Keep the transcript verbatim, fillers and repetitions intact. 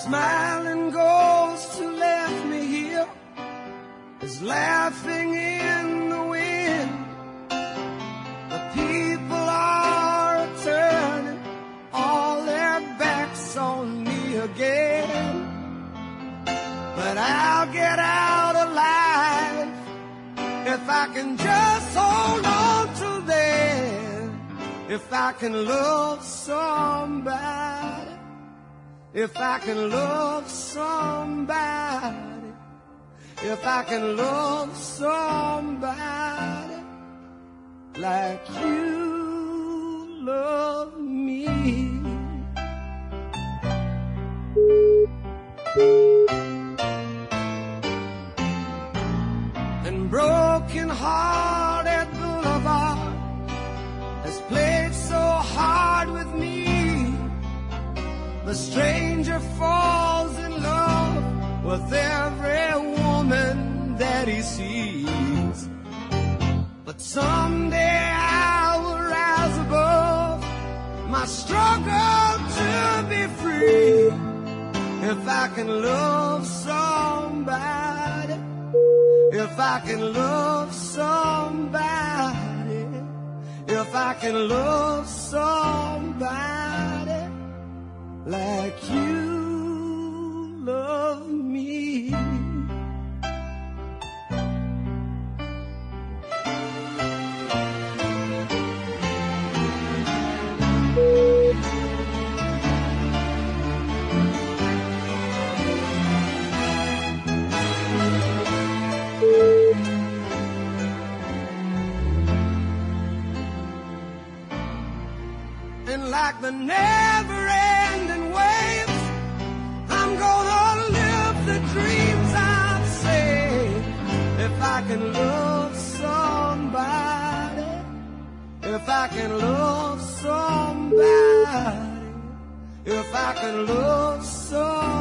smiling ghost who left me here is laughing in the wind. The people are turning all their backs on me again. But I'll get out alive if I can just hold on to them. If I can love somebody, if I can love somebody, if I can love somebody like you love me. And Broken Hearted Boulevard has played so hard with me. The stranger falls in love with every woman that he sees. But someday I will rise above my struggle to be free. If I can love somebody, if I can love somebody, if I can love somebody like you love me. And like the never-ending waves, I'm gonna live the dreams I've saved. If I can love somebody, if I can love somebody, if I can love somebody.